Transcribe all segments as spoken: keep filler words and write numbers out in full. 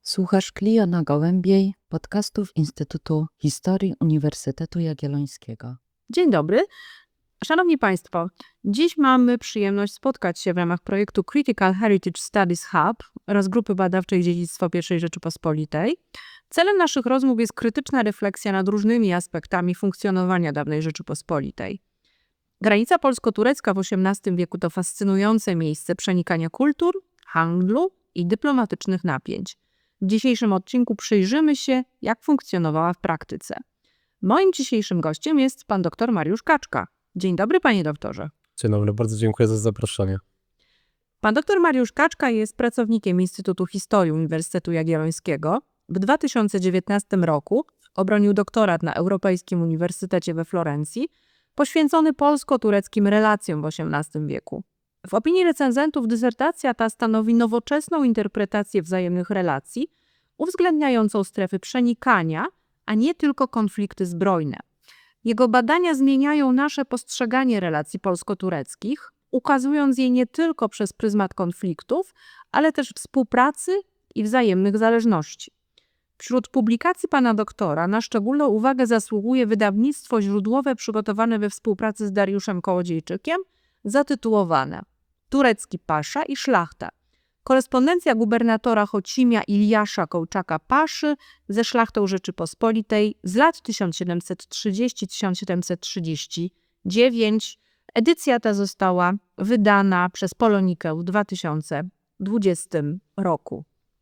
Słuchasz Kliona Gołębiej, podcastów Instytutu Historii Uniwersytetu Jagiellońskiego. Dzień dobry. Szanowni Państwo, dziś mamy przyjemność spotkać się w ramach projektu Critical Heritage Studies Hub oraz Grupy Badawczej Dziedzictwo pierwszej Rzeczypospolitej. Celem naszych rozmów jest krytyczna refleksja nad różnymi aspektami funkcjonowania dawnej Rzeczypospolitej. Granica polsko-turecka w osiemnastym wieku to fascynujące miejsce przenikania kultur, handlu i dyplomatycznych napięć. W dzisiejszym odcinku przyjrzymy się, jak funkcjonowała w praktyce. Moim dzisiejszym gościem jest pan dr Mariusz Kaczka. Dzień dobry, panie doktorze. Dzień dobry, bardzo dziękuję za zaproszenie. Pan dr Mariusz Kaczka jest pracownikiem Instytutu Historii Uniwersytetu Jagiellońskiego. W dwa tysiące dziewiętnastym roku obronił doktorat na Europejskim Uniwersytecie we Florencji, poświęcony polsko-tureckim relacjom w osiemnastym wieku. W opinii recenzentów dysertacja ta stanowi nowoczesną interpretację wzajemnych relacji, uwzględniającą strefy przenikania, a nie tylko konflikty zbrojne. Jego badania zmieniają nasze postrzeganie relacji polsko-tureckich, ukazując je nie tylko przez pryzmat konfliktów, ale też współpracy i wzajemnych zależności. Wśród publikacji pana doktora na szczególną uwagę zasługuje wydawnictwo źródłowe przygotowane we współpracy z Dariuszem Kołodziejczykiem, zatytułowane Turecki Pasza i Szlachta. Korespondencja gubernatora Chocimia Iliasza Kołczaka-Paszy ze szlachtą Rzeczypospolitej z lat tysiąc siedemset trzydziesty do tysiąc siedemset trzydziestu dziewiątego. Edycja ta została wydana przez Polonikę w dwa tysiące dwudziestym roku.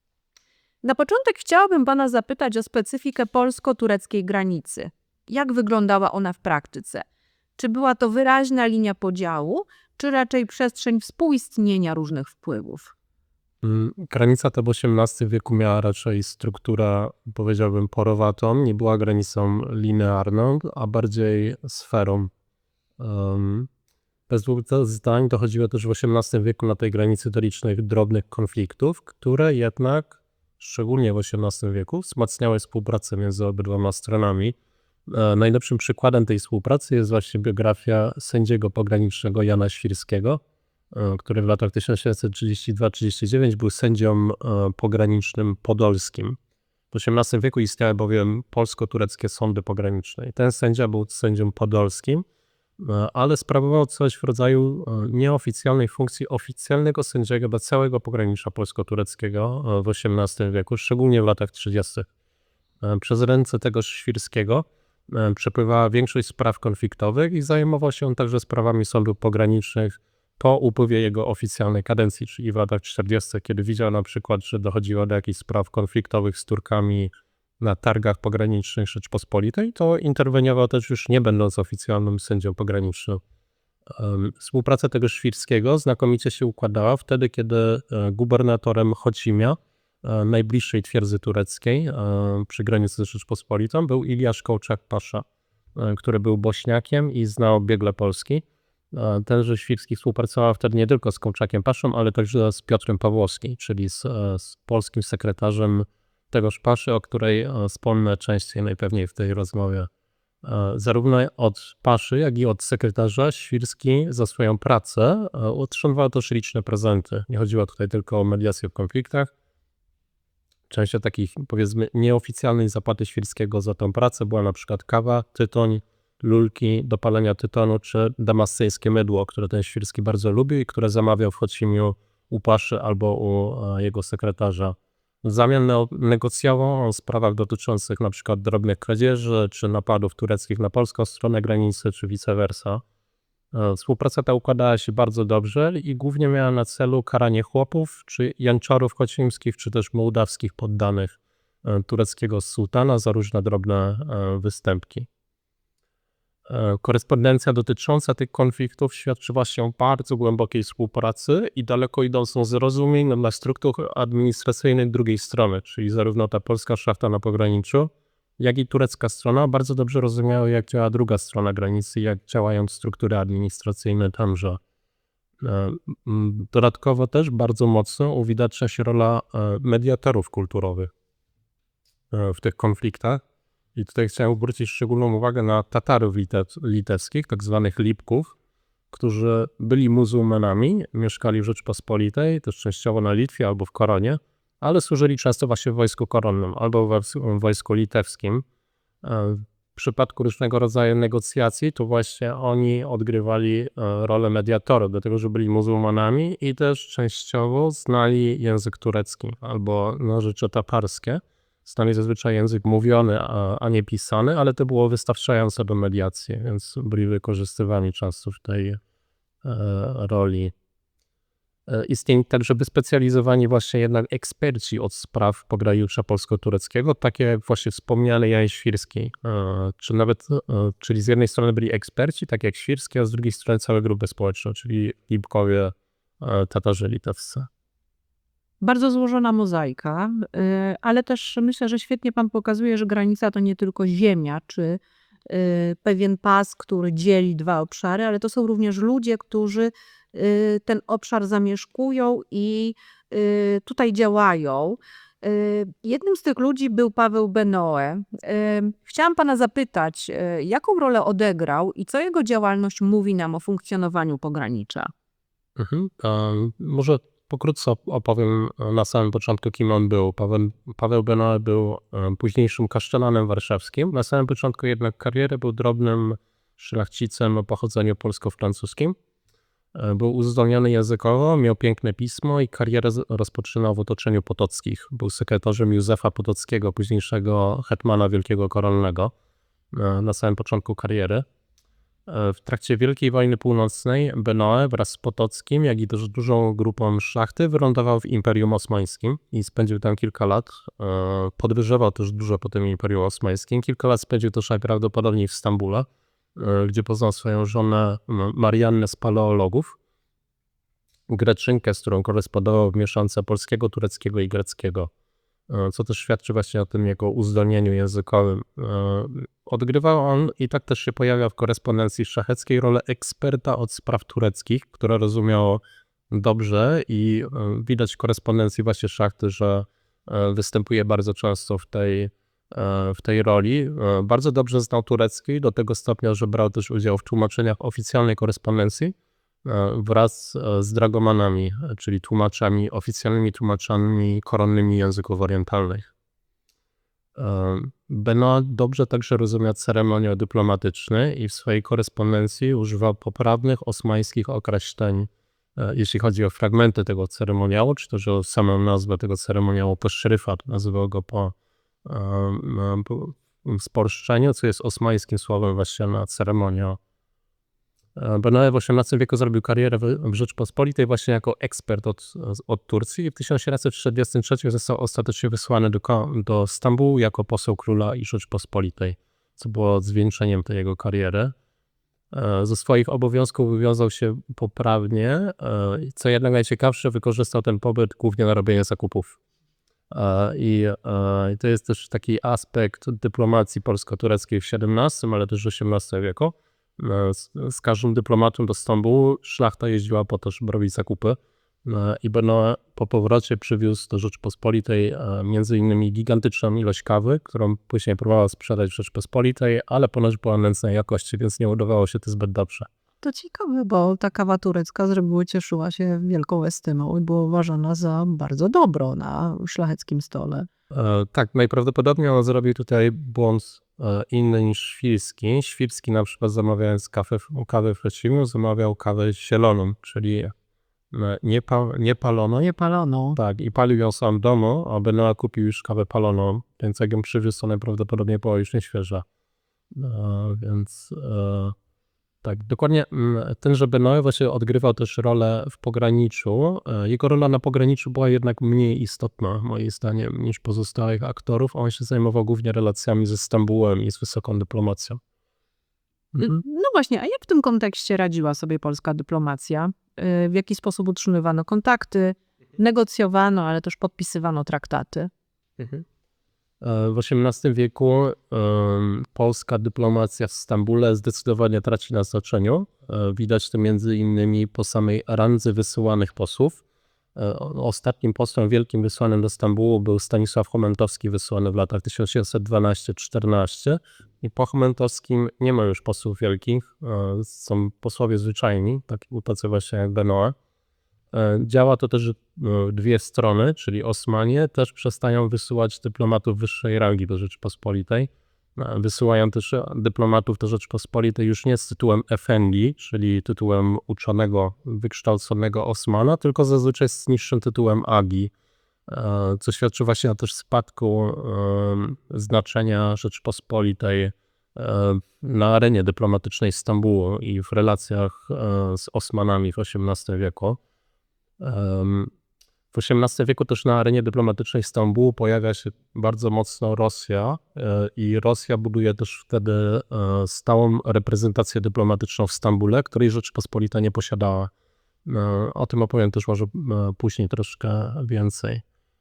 Na początek chciałabym pana zapytać o specyfikę polsko-tureckiej granicy. Jak wyglądała ona w praktyce? Czy była to wyraźna linia podziału, czy raczej przestrzeń współistnienia różnych wpływów? Granica ta w osiemnastym wieku miała raczej strukturę, powiedziałbym, porowatą. Nie była granicą linearną, a bardziej sferą. Um, bez dwóch zdań dochodziło też w osiemnastym wieku na tej granicy do licznych drobnych konfliktów, które jednak, szczególnie w osiemnastym wieku, wzmacniały współpracę między obydwoma stronami. E, najlepszym przykładem tej współpracy jest właśnie biografia sędziego pogranicznego Jana Świrskiego, który w latach tysiąc siedemset trzydziestym drugim do trzydziestego dziewiątego był sędzią pogranicznym podolskim. W osiemnastym wieku istniały bowiem polsko-tureckie sądy pograniczne. I ten sędzia był sędzią podolskim, ale sprawował coś w rodzaju nieoficjalnej funkcji oficjalnego sędziego dla całego pogranicza polsko-tureckiego w osiemnastym wieku, szczególnie w latach trzydziestych. Przez ręce tego Świrskiego przepływała większość spraw konfliktowych i zajmował się on także sprawami sądów pogranicznych po upływie jego oficjalnej kadencji, czyli w latach czterdziestych, kiedy widział na przykład, że dochodziło do jakichś spraw konfliktowych z Turkami na targach pogranicznych Rzeczpospolitej, to interweniował też już nie będąc oficjalnym sędzią pogranicznym. Współpraca tego Świrskiego znakomicie się układała wtedy, kiedy gubernatorem Chocimia, najbliższej twierdzy tureckiej przy granicy z Rzeczpospolitą, był Iliasz Kołczak-Pasza, który był Bośniakiem i znał biegle Polski. Tenże Świrski współpracował wtedy nie tylko z Kołczakiem Paszą, ale także z Piotrem Pawłowskim, czyli z, z polskim sekretarzem tegoż Paszy, o której wspomnę częściej najpewniej w tej rozmowie. Zarówno od Paszy, jak i od sekretarza Świrski za swoją pracę otrzymywał też liczne prezenty. Nie chodziło tutaj tylko o mediację w konfliktach. Częścią takich, powiedzmy, nieoficjalnej zapłaty Świrskiego za tę pracę była na przykład kawa, tytoń, lulki do palenia tytonu czy damasyjskie mydło, które ten Świrski bardzo lubił i które zamawiał w Chocimiu u Paszy albo u jego sekretarza. W zamian negocjował o sprawach dotyczących na przykład drobnych kradzieży czy napadów tureckich na polską stronę granicy czy vice versa. Współpraca ta układała się bardzo dobrze i głównie miała na celu karanie chłopów czy janczarów chocimskich czy też mołdawskich poddanych tureckiego sułtana za różne drobne występki. Korespondencja dotycząca tych konfliktów świadczyła się o bardzo głębokiej współpracy i daleko idącą zrozumień dla struktur administracyjnych drugiej strony, czyli zarówno ta polska szlachta na pograniczu, jak i turecka strona bardzo dobrze rozumiały, jak działa druga strona granicy, jak działają struktury administracyjne tamże. Dodatkowo też bardzo mocno uwidacznia się rola mediatorów kulturowych w tych konfliktach. I tutaj chciałem zwrócić szczególną uwagę na Tatarów litewskich, tak zwanych Lipków, którzy byli muzułmanami, mieszkali w Rzeczpospolitej, też częściowo na Litwie albo w Koronie, ale służyli często właśnie w wojsku koronnym albo w wojs- w wojsku litewskim. E, W przypadku różnego rodzaju negocjacji to właśnie oni odgrywali e, rolę mediatorów, dlatego że byli muzułmanami i też częściowo znali język turecki albo narzycze tatarskie. Znali zazwyczaj język mówiony, a, a nie pisany, ale to było wystarczające do mediacji, więc byli wykorzystywani często w tej e, roli. E, Istnieli także wyspecjalizowani właśnie jednak eksperci od spraw pogranicza polsko-tureckiego, takie jak właśnie wspomniany Jan Świrski, e, czy nawet, e, czyli z jednej strony byli eksperci, tak jak Świrski, a z drugiej strony całe grupy społeczne, czyli Lipkowie, e, Tatarzy litewscy. Bardzo złożona mozaika, y, ale też myślę, że świetnie pan pokazuje, że granica to nie tylko ziemia, czy y, pewien pas, który dzieli dwa obszary, ale to są również ludzie, którzy y, ten obszar zamieszkują i y, tutaj działają. Y, Jednym z tych ludzi był Paweł Benoe. Y, Chciałam pana zapytać, y, jaką rolę odegrał i co jego działalność mówi nam o funkcjonowaniu pogranicza? Mhm. E, Może pokrótce op- opowiem e, na samym początku, kim on był. Paweł, Paweł Benoe był e, późniejszym kasztelanem warszawskim. Na samym początku jednak kariery był drobnym szlachcicem o pochodzeniu polsko-francuskim. E, Był uzdolniony językowo, miał piękne pismo i karierę z- rozpoczynał w otoczeniu Potockich. Był sekretarzem Józefa Potockiego, późniejszego hetmana wielkiego koronnego, e, na samym początku kariery. E, W trakcie Wielkiej Wojny Północnej Benoe wraz z Potockim, jak i też dużą grupą szlachty wylądował w Imperium Osmańskim i spędził tam kilka lat. E, Podwyższywał też dużo po tym Imperium Osmańskim. Kilka lat spędził też najprawdopodobniej w Stambule, e, gdzie poznał swoją żonę m, Mariannę z Paleologów, Greczynkę, z którą korespondował w mieszance polskiego, tureckiego i greckiego, e, co też świadczy właśnie o tym jego uzdolnieniu językowym. E, Odgrywał on i tak też się pojawia w korespondencji szlacheckiej rolę eksperta od spraw tureckich, które rozumiał dobrze i e, widać w korespondencji właśnie szlachty, że e, występuje bardzo często w tej, e, w tej roli. E, Bardzo dobrze znał turecki do tego stopnia, że brał też udział w tłumaczeniach oficjalnej korespondencji e, wraz e, z dragomanami, e, czyli tłumaczami, oficjalnymi tłumaczami koronnymi języków orientalnych. E, Benoit dobrze także rozumiał ceremoniał dyplomatyczny i w swojej korespondencji używał poprawnych osmańskich określeń, e, jeśli chodzi o fragmenty tego ceremoniału, czy też o samą nazwę tego ceremoniału, po szryfat, nazywał go po, e, e, po spolszczeniu, co jest osmańskim słowem właśnie na ceremonię. E, Benoit w osiemnastym wieku zrobił karierę w, w Rzeczpospolitej właśnie jako ekspert od, od Turcji i w tysiąc siedemset czterdziestym trzecim został ostatecznie wysłany do, Ko- do Stambułu jako poseł króla i Rzeczpospolitej, co było zwieńczeniem tej jego kariery. E, Ze swoich obowiązków wywiązał się poprawnie, e, co jednak najciekawsze, wykorzystał ten pobyt głównie na robienie zakupów. E, I e, i to jest też taki aspekt dyplomacji polsko-tureckiej w siedemnastym, ale też w osiemnastym wieku. E, Z, z każdym dyplomatą do Stambułu szlachta jeździła po to, żeby robić zakupy. E, I Benoit po powrocie przywiózł do Rzeczpospolitej e, między innymi gigantyczną ilość kawy, którą później próbował sprzedać w Rzeczpospolitej, ale ponoć była nędznej jakości, więc nie udawało się to zbyt dobrze. To ciekawe, bo ta kawa turecka z reguły cieszyła się wielką estymą i była uważana za bardzo dobrą na szlacheckim stole. E, Tak, najprawdopodobniej on zrobił tutaj błąd e, inny niż Świrski. Świrski na przykład zamawiając kawę, kawę w Racimu, zamawiał kawę zieloną, czyli e, nie, pa, nie paloną. Nie paloną. Tak, i palił ją sam w domu, a Benoit kupił już kawę paloną, więc jak ją przywiózł, to najprawdopodobniej była już nieświeża. E, Więc e, tak, dokładnie mm, tenże Benoit właśnie odgrywał też rolę w pograniczu. E, Jego rola na pograniczu była jednak mniej istotna, moim zdaniem, niż pozostałych aktorów. On się zajmował głównie relacjami ze Stambułem i z wysoką dyplomacją. Mhm. No właśnie, a jak w tym kontekście radziła sobie polska dyplomacja? Y, W jaki sposób utrzymywano kontakty, negocjowano, ale też podpisywano traktaty? Mhm. E, W osiemnastym wieku em, polska dyplomacja w Stambule zdecydowanie traci na znaczeniu. E, Widać to między innymi po samej randze wysyłanych posłów. E, o- Ostatnim posłem wielkim wysłanym do Stambułu był Stanisław Chomentowski, wysłany w latach tysiąc siedemset dwanaście czternaście. I po Chomentowskim nie ma już posłów wielkich, e, są posłowie zwyczajni, tak tacy właśnie jak Benoit. Działa to też w dwie strony, czyli Osmanie też przestają wysyłać dyplomatów wyższej rangi do Rzeczypospolitej. Wysyłają też dyplomatów do Rzeczypospolitej już nie z tytułem efendi, czyli tytułem uczonego, wykształconego Osmana, tylko zazwyczaj z niższym tytułem agi, co świadczy właśnie o też spadku znaczenia Rzeczypospolitej na arenie dyplomatycznej Stambułu i w relacjach z Osmanami w osiemnastym wieku. W osiemnastym wieku też na arenie dyplomatycznej Stambułu pojawia się bardzo mocno Rosja i Rosja buduje też wtedy stałą reprezentację dyplomatyczną w Stambule, której Rzeczypospolita nie posiadała. O tym opowiem też może później troszkę więcej.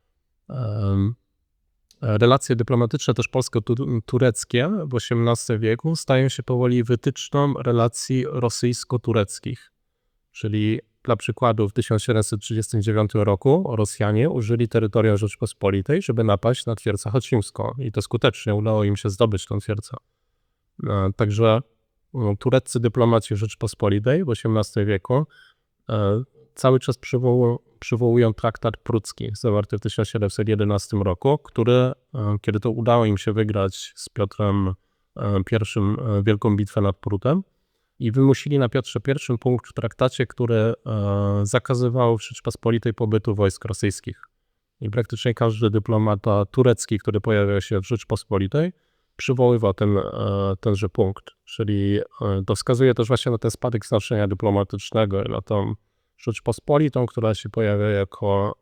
Relacje dyplomatyczne też polsko-tureckie w osiemnastym wieku stają się powoli wytyczną relacji rosyjsko-tureckich. Czyli dla przykładu w tysiąc siedemset trzydziestym dziewiątym roku Rosjanie użyli terytorium Rzeczypospolitej, żeby napaść na twierdzę chocimską i to skutecznie udało im się zdobyć tę twierdzę. Także tureccy dyplomaci Rzeczypospolitej w osiemnastym wieku cały czas przywołują, przywołują traktat prucki zawarty w tysiąc siedemset jedenastym roku, który, kiedy to udało im się wygrać z Piotrem pierwszym wielką bitwę nad Prutem i wymusili na Piotrze pierwszym punkt w traktacie, który zakazywał w Rzeczypospolitej pobytu wojsk rosyjskich. I praktycznie każdy dyplomata turecki, który pojawiał się w Rzeczypospolitej, przywoływał ten, tenże punkt. Czyli to wskazuje też właśnie na ten spadek znaczenia dyplomatycznego, na tą Rzeczpospolitą, która się pojawia jako,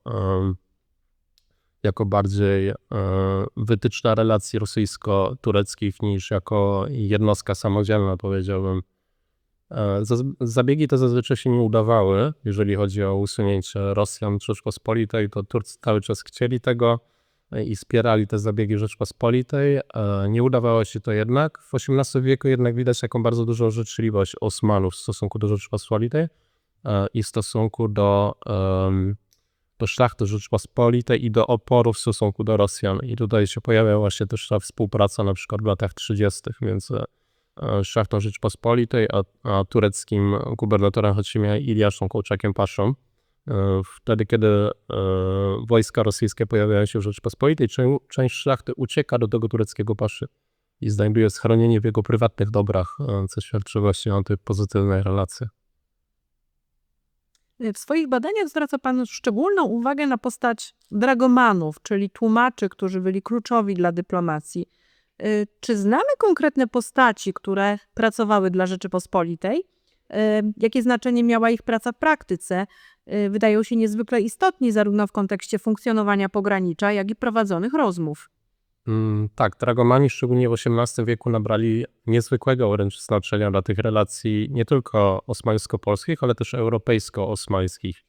jako bardziej wytyczna relacji rosyjsko-tureckich niż jako jednostka samodzielna, powiedziałbym. Zabiegi te zazwyczaj się nie udawały, jeżeli chodzi o usunięcie Rosjan z Rzeczpospolitej, to Turcy cały czas chcieli tego i wspierali te zabiegi Rzeczpospolitej. Nie udawało się to jednak. W osiemnastym wieku jednak widać jaką bardzo dużą życzliwość Osmanów w stosunku do Rzeczpospolitej i w stosunku do, do szlachty Rzeczpospolitej i do oporu w stosunku do Rosjan. I tutaj się pojawia właśnie też ta współpraca na przykład w latach trzydziestych między szlachtą Rzeczpospolitej a, a tureckim gubernatorem Chocimia Iliaszą Kołczakiem Paszą. Wtedy, kiedy e, wojska rosyjskie pojawiają się w Rzeczpospolitej, część szlachty ucieka do tego tureckiego paszy i znajduje schronienie w jego prywatnych dobrach, co świadczy właśnie o tej pozytywnej relacji. W swoich badaniach zwraca Pan szczególną uwagę na postać dragomanów, czyli tłumaczy, którzy byli kluczowi dla dyplomacji. Czy znamy konkretne postaci, które pracowały dla Rzeczypospolitej? Jakie znaczenie miała ich praca w praktyce? Wydają się niezwykle istotni zarówno w kontekście funkcjonowania pogranicza, jak i prowadzonych rozmów. Mm, tak, dragomani szczególnie w osiemnastym wieku nabrali niezwykłego wręcz znaczenia dla tych relacji nie tylko osmańsko-polskich, ale też europejsko-osmańskich.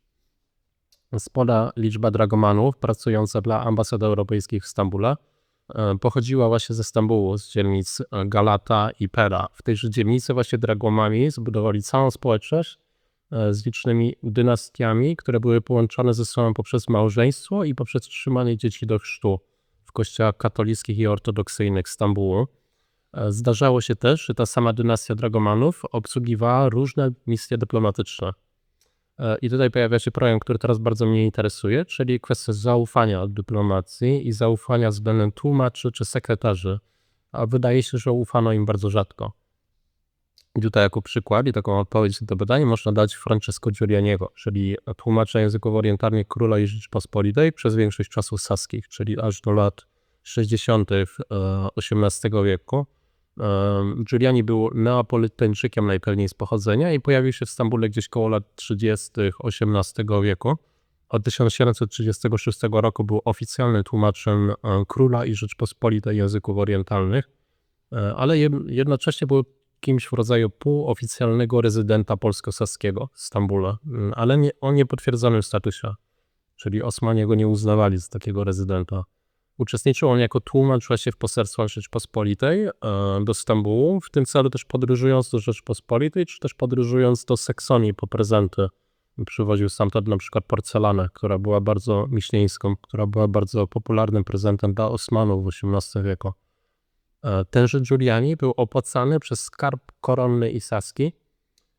Spora liczba dragomanów pracująca dla ambasad europejskich w Stambule pochodziła właśnie ze Stambułu, z dzielnic Galata i Pera. W tejże dzielnicy właśnie dragomani zbudowali całą społeczność z licznymi dynastiami, które były połączone ze sobą poprzez małżeństwo i poprzez trzymanie dzieci do chrztu w kościołach katolickich i ortodoksyjnych Stambułu. Zdarzało się też, że ta sama dynastia dragomanów obsługiwała różne misje dyplomatyczne. I tutaj pojawia się problem, który teraz bardzo mnie interesuje, czyli kwestia zaufania od dyplomacji i zaufania względem tłumaczy czy sekretarzy. A wydaje się, że ufano im bardzo rzadko. I tutaj jako przykład i taką odpowiedź na to pytanie można dać Francesco Giulianiego, czyli tłumacza języków orientalnych króla i Rzeczypospolitej przez większość czasów saskich, czyli aż do lat sześćdziesiątych osiemnastego wieku. Giuliani był neapolitańczykiem najpewniej z pochodzenia i pojawił się w Stambule gdzieś koło lat trzydziestych osiemnastego wieku. Od tysiąc siedemset trzydziestego szóstego roku był oficjalnym tłumaczem króla i Rzeczypospolitej języków orientalnych, ale jednocześnie był kimś w rodzaju półoficjalnego rezydenta polsko-saskiego w Stambule, ale nie, o niepotwierdzonym statusie, czyli Osmanie go nie uznawali za takiego rezydenta. Uczestniczył on jako tłumacz właśnie w poselstwach Rzeczypospolitej do Stambułu, w tym celu też podróżując do Rzeczypospolitej, czy też podróżując do Saksonii po prezenty. Przywoził stamtąd na przykład porcelanę, która była bardzo miśnieńską, która była bardzo popularnym prezentem dla Osmanów w osiemnastym wieku. Tenże Giuliani był opłacany przez skarb koronny i saski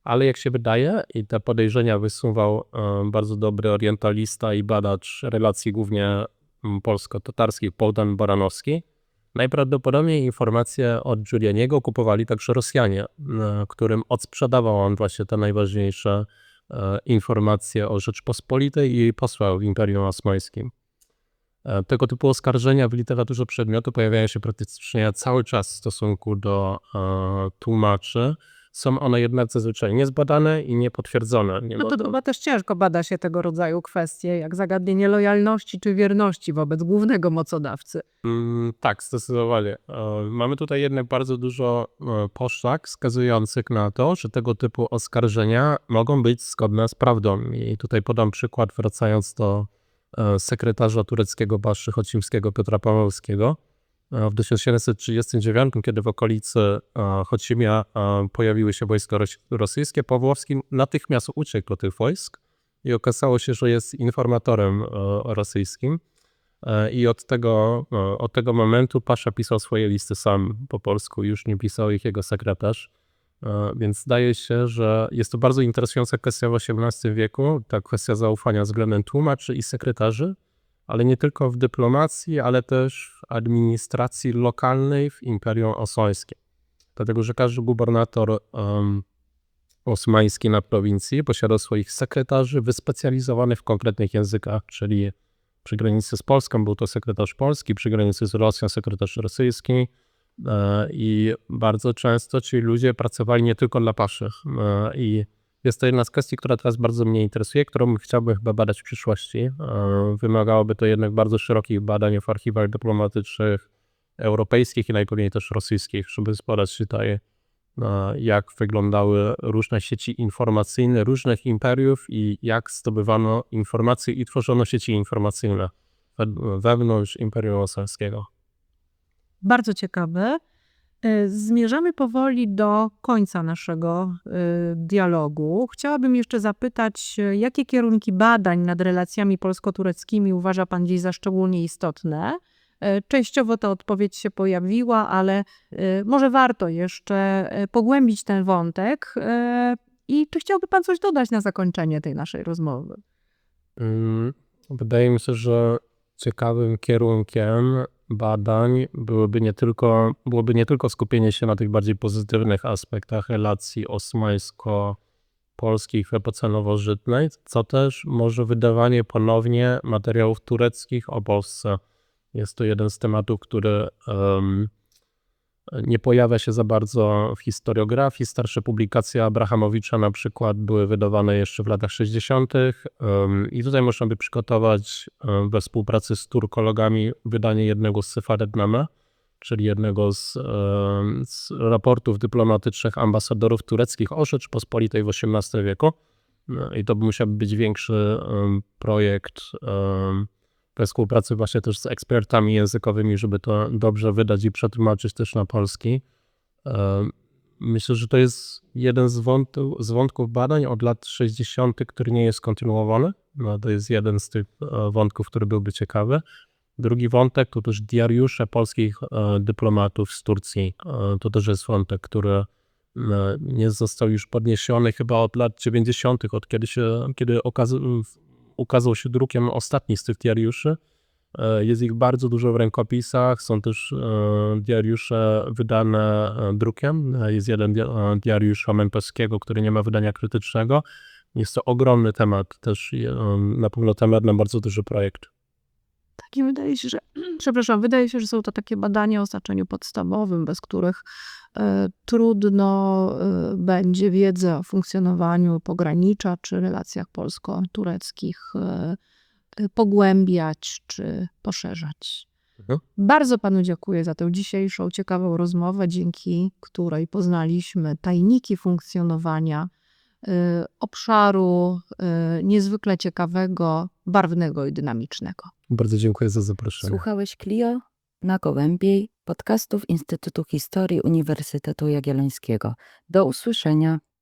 ale jak się wydaje, i te podejrzenia wysuwał e, bardzo dobry orientalista i badacz relacji głównie mm, polsko-tatarskich Bohdan Baranowski, najprawdopodobniej informacje od Giulianiego kupowali także Rosjanie, e, którym odsprzedawał on właśnie te najważniejsze e, informacje o Rzeczpospolitej i posłał w Imperium Osmańskim. E, Tego typu oskarżenia w literaturze przedmiotu pojawiają się praktycznie cały czas w stosunku do e, tłumaczy. Są one jednak zazwyczaj niezbadane i niepotwierdzone. Nie No to mogą- chyba też ciężko bada się tego rodzaju kwestie, jak zagadnienie lojalności czy wierności wobec głównego mocodawcy. Mm, tak, zdecydowanie. E, Mamy tutaj jednak bardzo dużo e, poszlak wskazujących na to, że tego typu oskarżenia mogą być zgodne z prawdą. I tutaj podam przykład, wracając do e, sekretarza tureckiego Baszy Chocimskiego Piotra Pawłowskiego. E, W tysiąc siedemset trzydziestym dziewiątym, kiedy w okolicy e, Chocimia e, pojawiły się wojska roś- rosyjskie, Pawłowski natychmiast uciekł do tych wojsk i okazało się, że jest informatorem e, rosyjskim. E, I od tego, e, od tego momentu Pasza pisał swoje listy sam po polsku, już nie pisał ich jego sekretarz. E, Więc zdaje się, że jest to bardzo interesująca kwestia w osiemnastym wieku, ta kwestia zaufania względem tłumaczy i sekretarzy, ale nie tylko w dyplomacji, ale też w administracji lokalnej w Imperium Osmańskim. Dlatego, że każdy gubernator um, osmański na prowincji posiadał swoich sekretarzy wyspecjalizowanych w konkretnych językach, czyli przy granicy z Polską był to sekretarz polski, przy granicy z Rosją sekretarz rosyjski e, i bardzo często ci ludzie pracowali nie tylko dla paszy. E, I jest to jedna z kwestii, która teraz bardzo mnie interesuje, którą chciałbym chyba badać w przyszłości. E, Wymagałoby to jednak bardzo szerokich badań w archiwach dyplomatycznych europejskich i najpewniej też rosyjskich, żeby zbadać tutaj, e, jak wyglądały różne sieci informacyjne różnych imperiów i jak zdobywano informacje i tworzono sieci informacyjne we- wewnątrz Imperium Osmańskiego. Bardzo ciekawe. Y, Zmierzamy powoli do końca naszego y, dialogu. Chciałabym jeszcze zapytać, y, jakie kierunki badań nad relacjami polsko-tureckimi uważa Pan dziś za szczególnie istotne? Y, Częściowo ta odpowiedź się pojawiła, ale y, może warto jeszcze y, pogłębić ten wątek. y, I czy chciałby Pan coś dodać na zakończenie tej naszej rozmowy? Mm, Wydaje mi się, że ciekawym kierunkiem badań byłoby nie tylko, byłoby nie tylko skupienie się na tych bardziej pozytywnych aspektach relacji osmańsko-polskich w epoce nowożytnej, co też może wydawanie ponownie materiałów tureckich o Polsce. Jest to jeden z tematów, który em, nie pojawia się za bardzo w historiografii. Starsze publikacje Abrahamowicza na przykład były wydawane jeszcze w latach sześćdziesiątych. em, I tutaj można by przygotować em, we współpracy z turkologami wydanie jednego z Sefaredname, czyli jednego z, em, z raportów dyplomatycznych ambasadorów tureckich o Rzeczpospolitej w osiemnastym wieku. No I to by musiał być większy em, projekt em, we współpracy właśnie też z ekspertami językowymi, żeby to dobrze wydać i przetłumaczyć też na polski. E, Myślę, że to jest jeden z, wątu, z wątków badań od lat sześćdziesiątych, który nie jest kontynuowany. No, to jest jeden z tych e, wątków, który byłby ciekawy. Drugi wątek to też diariusze polskich e, dyplomatów z Turcji. E, to też jest wątek, który e, nie został już podniesiony chyba od lat dziewięćdziesiątych, od kiedy, się, kiedy okaz, ukazał się drukiem ostatni z tych diariuszy. E, Jest ich bardzo dużo w rękopisach, są też e, diariusze wydane e, drukiem. E, Jest jeden dia- e, diariusz Homempewskiego, który nie ma wydania krytycznego. Jest to ogromny temat, też e, na pewno temat na bardzo duży projekt. Tak, i wydaje się, że, przepraszam, wydaje się, że są to takie badania o znaczeniu podstawowym, bez których e, trudno e, będzie wiedzę o funkcjonowaniu pogranicza czy relacjach polsko-tureckich e, e, pogłębiać czy poszerzać. Mhm. Bardzo panu dziękuję za tę dzisiejszą ciekawą rozmowę, dzięki której poznaliśmy tajniki funkcjonowania y, obszaru y, niezwykle ciekawego, barwnego i dynamicznego. Bardzo dziękuję za zaproszenie. Słuchałeś Clio na Gołębiej podcastów Instytutu Historii Uniwersytetu Jagiellońskiego. Do usłyszenia.